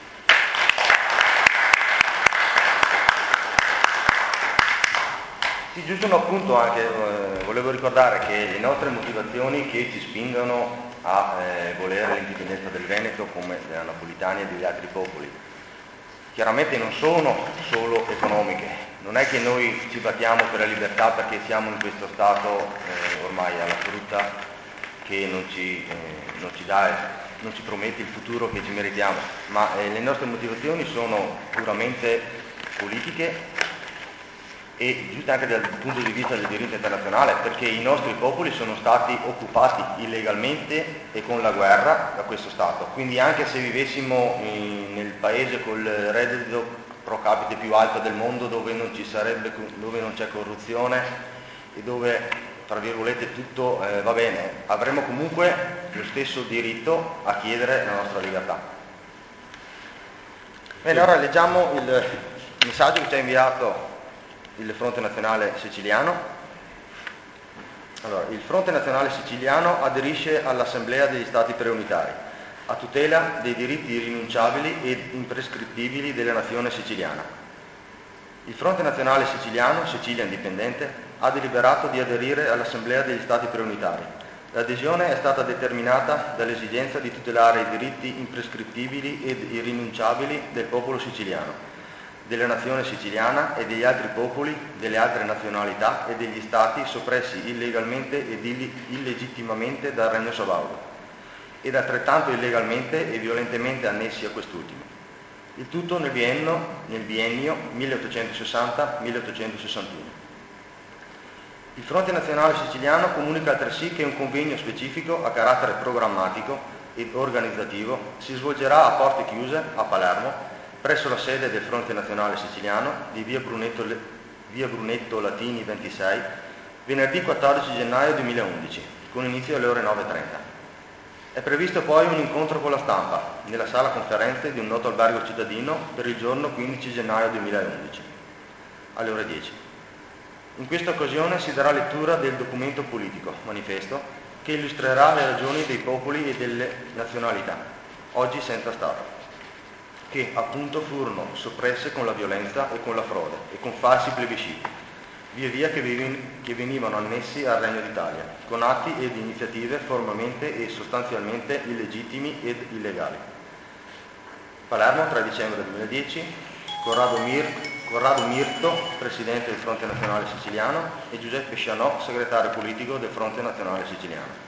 Sì, giusto un appunto anche, eh, volevo ricordare che le nostre motivazioni che ci spingono a eh, volere l'indipendenza del Veneto come della Napolitania e degli altri popoli, chiaramente non sono solo economiche, non è che noi ci battiamo per la libertà perché siamo in questo stato eh, ormai alla frutta che non ci, eh, non ci dà, non ci promette il futuro che ci meritiamo, ma eh, le nostre motivazioni sono puramente politiche e giusto anche dal punto di vista del diritto internazionale, perché i nostri popoli sono stati occupati illegalmente e con la guerra da questo Stato. Quindi anche se vivessimo in, nel paese col reddito pro capite più alto del mondo, dove non ci sarebbe, dove non c'è corruzione e dove, tra virgolette, tutto eh, va bene, avremmo comunque lo stesso diritto a chiedere la nostra libertà. Bene, ora leggiamo il messaggio che ci ha inviato il Fronte Nazionale Siciliano. Allora, il Fronte Nazionale Siciliano aderisce all'Assemblea degli Stati Preunitari a tutela dei diritti irrinunciabili ed imprescrittibili della nazione siciliana. Il Fronte Nazionale Siciliano, Sicilia Indipendente, ha deliberato di aderire all'Assemblea degli Stati Preunitari. L'adesione è stata determinata dall'esigenza di tutelare i diritti imprescrittibili ed irrinunciabili del popolo siciliano, della nazione siciliana e degli altri popoli, delle altre nazionalità e degli stati soppressi illegalmente ed illegittimamente dal Regno Sabaudo ed altrettanto illegalmente e violentemente annessi a quest'ultimo. Il tutto nel biennio, nel biennio milleottocentosessanta milleottocentosessantuno. Il Fronte Nazionale Siciliano comunica altresì che un convegno specifico a carattere programmatico ed organizzativo si svolgerà a porte chiuse a Palermo presso la sede del Fronte Nazionale Siciliano di via Brunetto, via Brunetto Latini ventisei, venerdì quattordici gennaio duemilaundici, con inizio alle ore nove e trenta. È previsto poi un incontro con la stampa nella sala conferenze di un noto albergo cittadino per il giorno quindici gennaio duemilaundici, alle ore dieci. In questa occasione si darà lettura del documento politico, manifesto, che illustrerà le ragioni dei popoli e delle nazionalità, oggi senza Stato, che appunto furono soppresse con la violenza e con la frode e con falsi plebisciti, via via che, vivin, che venivano annessi al Regno d'Italia, con atti ed iniziative formalmente e sostanzialmente illegittimi ed illegali. Palermo, tre dicembre duemiladieci, Corrado, Mir, Corrado Mirto, Presidente del Fronte Nazionale Siciliano, e Giuseppe Scianò, Segretario politico del Fronte Nazionale Siciliano.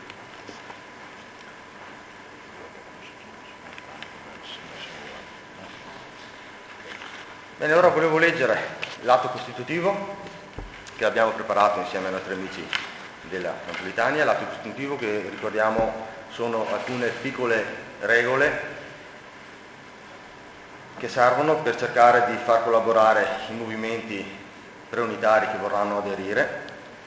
Bene, ora volevo leggere l'atto costitutivo che abbiamo preparato insieme ai nostri amici della Napolitania. L'atto costitutivo, che ricordiamo sono alcune piccole regole che servono per cercare di far collaborare i movimenti preunitari che vorranno aderire.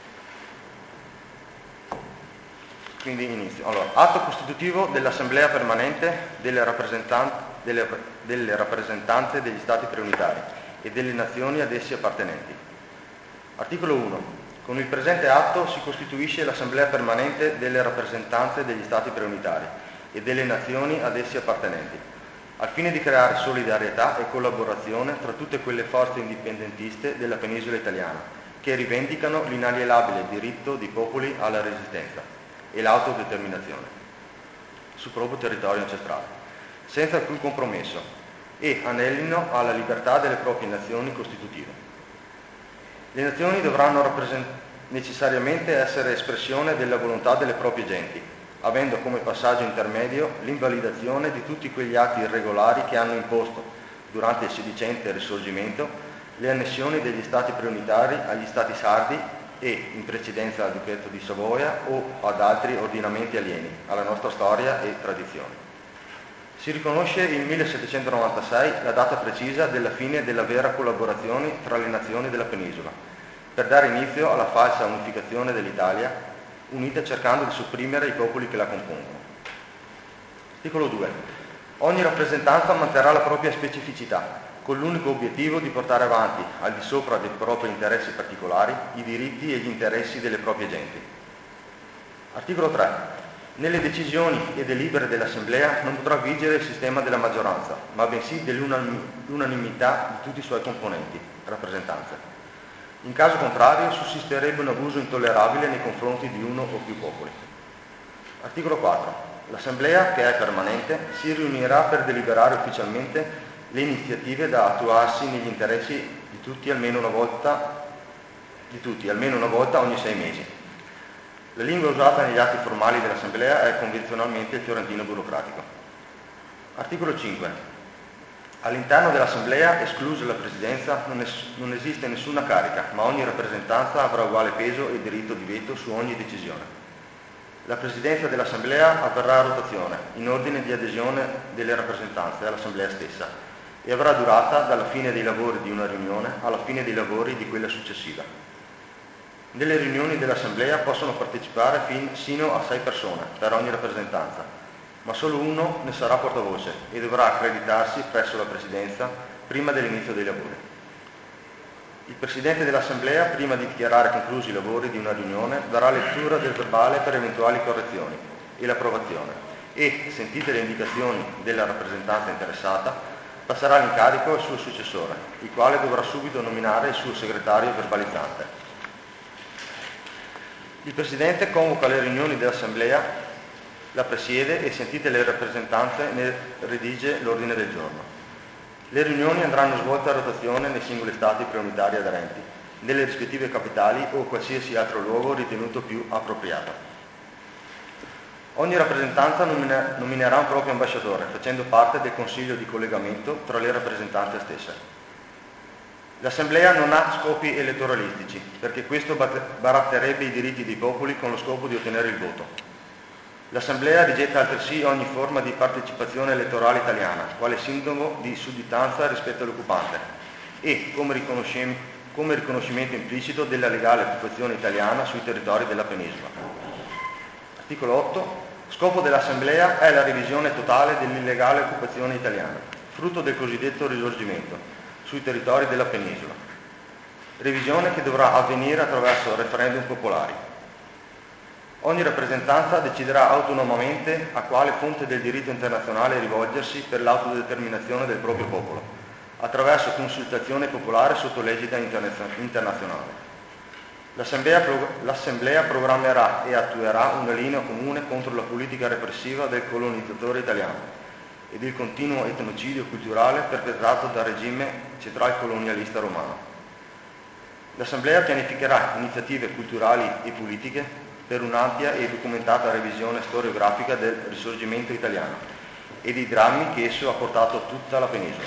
Quindi inizio. Allora, atto costitutivo dell'Assemblea permanente delle rappresentanze Delle, delle rappresentanze degli Stati preunitari e delle nazioni ad essi appartenenti. Articolo uno. Con il presente atto si costituisce l'Assemblea permanente delle rappresentanze degli Stati preunitari e delle nazioni ad essi appartenenti, al fine di creare solidarietà e collaborazione tra tutte quelle forze indipendentiste della penisola italiana che rivendicano l'inalienabile diritto dei popoli alla resistenza e l'autodeterminazione sul proprio territorio ancestrale, senza alcun compromesso, e anelino alla libertà delle proprie nazioni costitutive. Le nazioni dovranno rappresent- necessariamente essere espressione della volontà delle proprie genti, avendo come passaggio intermedio l'invalidazione di tutti quegli atti irregolari che hanno imposto, durante il sedicente Risorgimento, le annessioni degli stati preunitari agli stati sardi e, in precedenza al Ducato di Savoia o ad altri ordinamenti alieni alla nostra storia e tradizione. Si riconosce il millesettecentonovantasei la data precisa della fine della vera collaborazione tra le nazioni della penisola, per dare inizio alla falsa unificazione dell'Italia, unita cercando di sopprimere i popoli che la compongono. Articolo due. Ogni rappresentanza manterrà la propria specificità, con l'unico obiettivo di portare avanti, al di sopra dei propri interessi particolari, i diritti e gli interessi delle proprie genti. Articolo tre. Nelle decisioni e delibere dell'Assemblea non potrà vigere il sistema della maggioranza, ma bensì dell'unanimità di tutti i suoi componenti, rappresentanze. In caso contrario sussisterebbe un abuso intollerabile nei confronti di uno o più popoli. Articolo quattro. L'Assemblea, che è permanente, si riunirà per deliberare ufficialmente le iniziative da attuarsi negli interessi di tutti almeno una volta, di tutti, almeno una volta ogni sei mesi. La lingua usata negli atti formali dell'Assemblea è convenzionalmente il fiorentino burocratico. Articolo cinque. All'interno dell'Assemblea, esclusa la Presidenza, non, es- non esiste nessuna carica, ma ogni rappresentanza avrà uguale peso e diritto di veto su ogni decisione. La Presidenza dell'Assemblea avverrà a rotazione, in ordine di adesione delle rappresentanze all'Assemblea stessa, e avrà durata dalla fine dei lavori di una riunione alla fine dei lavori di quella successiva. Nelle riunioni dell'Assemblea possono partecipare fin, sino a sei persone per ogni rappresentanza, ma solo uno ne sarà portavoce e dovrà accreditarsi presso la Presidenza prima dell'inizio dei lavori. Il Presidente dell'Assemblea, prima di dichiarare conclusi i lavori di una riunione, darà lettura del verbale per eventuali correzioni e l'approvazione e, sentite le indicazioni della rappresentanza interessata, passerà l'incarico al suo successore, il quale dovrà subito nominare il suo segretario verbalizzante. Il Presidente convoca le riunioni dell'Assemblea, la presiede e, sentite le rappresentanze, ne redige l'ordine del giorno. Le riunioni andranno svolte a rotazione nei singoli stati preunitari aderenti, nelle rispettive capitali o qualsiasi altro luogo ritenuto più appropriato. Ogni rappresentanza nomina- nominerà un proprio ambasciatore, facendo parte del consiglio di collegamento tra le rappresentanze stesse. L'Assemblea non ha scopi elettoralistici, perché questo baratterebbe i diritti dei popoli con lo scopo di ottenere il voto. L'Assemblea rigetta altresì ogni forma di partecipazione elettorale italiana, quale sintomo di sudditanza rispetto all'occupante, e come, riconoscim- come riconoscimento implicito della legale occupazione italiana sui territori della penisola. Articolo otto. Scopo dell'Assemblea è la revisione totale dell'illegale occupazione italiana, frutto del cosiddetto Risorgimento, sui territori della penisola. Revisione che dovrà avvenire attraverso referendum popolari. Ogni rappresentanza deciderà autonomamente a quale fonte del diritto internazionale rivolgersi per l'autodeterminazione del proprio popolo, attraverso consultazione popolare sotto l'egida internazionale. L'Assemblea, L'Assemblea programmerà e attuerà una linea comune contro la politica repressiva del colonizzatore italiano ed il continuo etnocidio culturale perpetrato dal regime central-colonialista romano. L'Assemblea pianificherà iniziative culturali e politiche per un'ampia e documentata revisione storiografica del Risorgimento italiano e dei drammi che esso ha portato a tutta la penisola.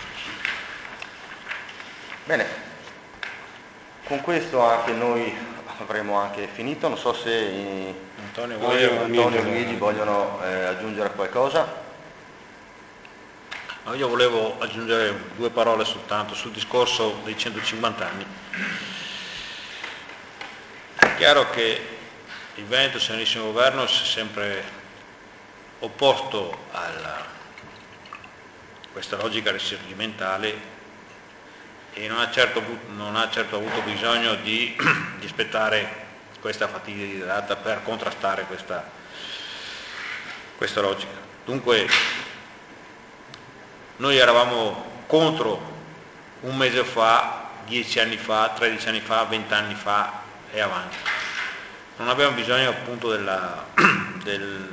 Bene, con questo anche noi avremo anche finito. Non so se Antonio, Antonio, Antonio e Luigi vogliono eh, aggiungere qualcosa. No, io volevo aggiungere due parole soltanto sul discorso dei centocinquanta anni. È chiaro che il Veneto Serenissimo Governo si è sempre opposto a questa logica risorgimentale e non ha certo, non ha certo avuto bisogno di, di aspettare questa fatidica data per contrastare questa, questa logica. Dunque noi eravamo contro un mese fa, dieci anni fa, tredici anni fa, venti anni fa e avanti. Non abbiamo bisogno appunto della, del,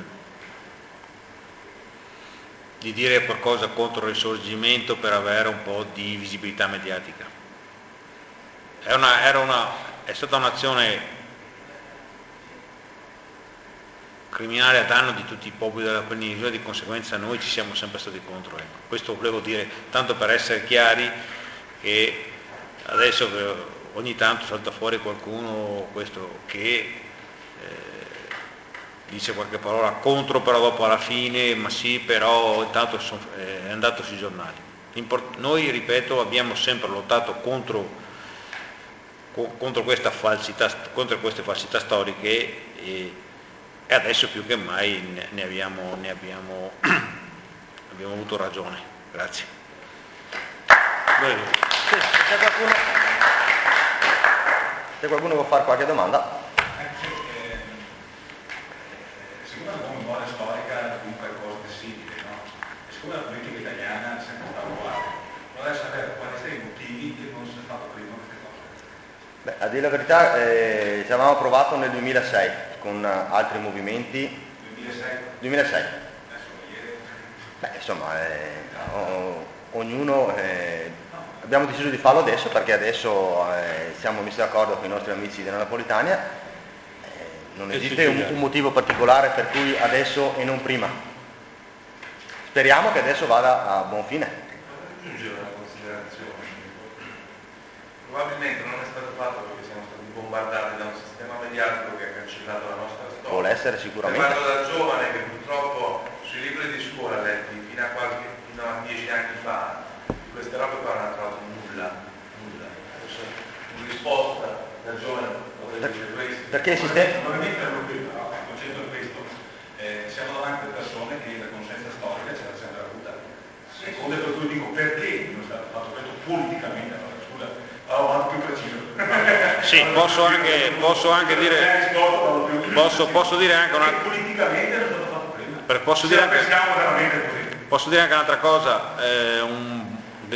di dire qualcosa contro il Risorgimento per avere un po' di visibilità mediatica. È, una, era una, è stata un'azione criminale a danno di tutti i popoli della penisola, e di conseguenza noi ci siamo sempre stati contro. Ecco. Questo volevo dire, tanto per essere chiari, che adesso ogni tanto salta fuori qualcuno questo che eh, dice qualche parola contro, però dopo alla fine, ma sì, però intanto son, eh, è andato sui giornali. Import- noi, ripeto, abbiamo sempre lottato contro, co- contro, questa falsità, contro queste falsità storiche e, e adesso più che mai ne, ne, abbiamo, ne abbiamo, abbiamo avuto ragione. Grazie. Bene. Sì, se qualcuno, se qualcuno vuole fare qualche domanda. Siccome la memoria storica di qualcosa di simile, no? E siccome la politica italiana è sempre stata uguale, vorrei sapere quali sono i motivi che non si è fatto prima queste cose. Beh, a dire la verità, eh, ci avevamo provato nel duemilasei con altri movimenti. duemilasei? duemilasei. Adesso ieri. Beh, insomma, eh, o, ognuno eh, abbiamo deciso di farlo adesso perché adesso eh, siamo messi d'accordo con i nostri amici della Napolitania. Non esiste un, un motivo particolare per cui adesso e non prima. Speriamo che adesso vada a buon fine. Aggiungere una considerazione. Probabilmente non è stato fatto perché siamo stati bombardati da un sistema mediatico che ha cancellato la nostra storia. Vuole essere sicuramente. Parlo da giovane che purtroppo sui libri di scuola letti fino a, qualche, fino a dieci anni fa, di queste robe qua non ha trovato nulla. nulla. Adesso, in risposta da giovane potrei dire questo. Perché il sistema... Probabilmente è proprio il concetto è questo. Eh, siamo davanti a persone che la conoscenza storica ce l'ha sempre avuta. Secondo per cui dico perché non è stato fatto questo politicamente. Allora, scusa, allora vado più preciso. Sì, posso anche, posso anche dire, posso, posso dire anche una... politicamente non è stato fatto prima. Per, posso, Se dire anche, pensiamo veramente così. Posso dire anche un'altra cosa, eh, un,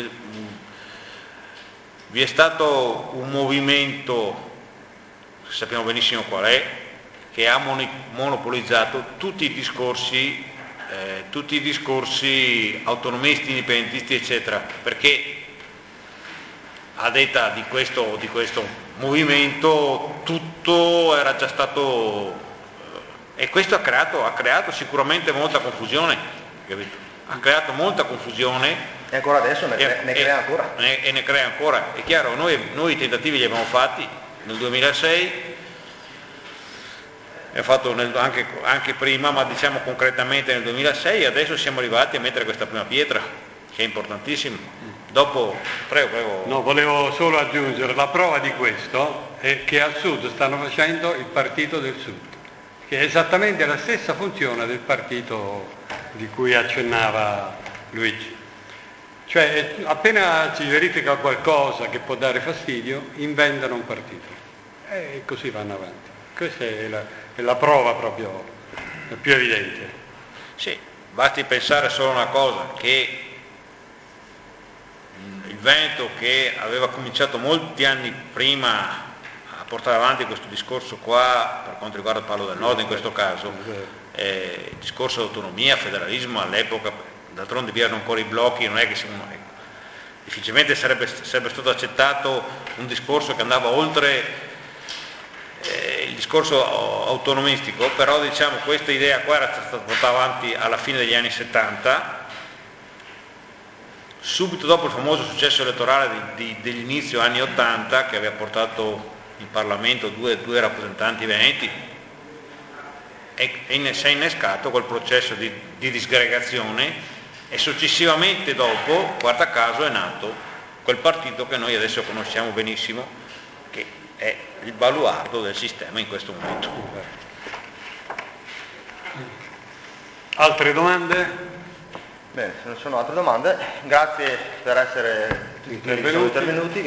vi è stato un movimento, sappiamo benissimo qual è, che ha monopolizzato tutti i discorsi, eh, tutti i discorsi autonomisti, indipendentisti, eccetera, perché a detta di questo, di questo movimento tutto era già stato, eh, e questo ha creato, ha creato sicuramente molta confusione, capito? Ha creato molta confusione. E ancora adesso ne, cre- e, ne crea ancora. E, e ne crea ancora. È chiaro, noi, noi i tentativi li abbiamo fatti nel duemilasei, abbiamo fatto nel, anche, anche prima, ma diciamo concretamente nel duemilasei, e adesso siamo arrivati a mettere questa prima pietra, che è importantissima. Dopo, prego, prego. No, volevo solo aggiungere, la prova di questo è che al sud stanno facendo il partito del sud, che è esattamente la stessa funzione del partito di cui accennava Luigi. Cioè, appena si verifica qualcosa che può dare fastidio, inventano un partito. E così vanno avanti. Questa è la, è la prova proprio più evidente. Sì, basti pensare solo a una cosa, che il Veneto, che aveva cominciato molti anni prima a portare avanti questo discorso qua, per quanto riguarda il Palo del Nord in questo caso, eh, il discorso di autonomia, federalismo all'epoca, d'altronde vi erano ancora i blocchi, non è che siamo, ecco, difficilmente sarebbe, sarebbe stato accettato un discorso che andava oltre eh, il discorso autonomistico, però diciamo questa idea qua era stata portata avanti alla fine degli anni settanta, subito dopo il famoso successo elettorale di, di, dell'inizio anni ottanta, che aveva portato in Parlamento due, due rappresentanti veneti, e, e si è innescato quel processo di, di disgregazione, e successivamente dopo, guarda caso, è nato quel partito che noi adesso conosciamo benissimo, che è il baluardo del sistema in questo momento. Altre domande? Bene, se non sono altre domande, grazie per essere tutti intervenuti. intervenuti.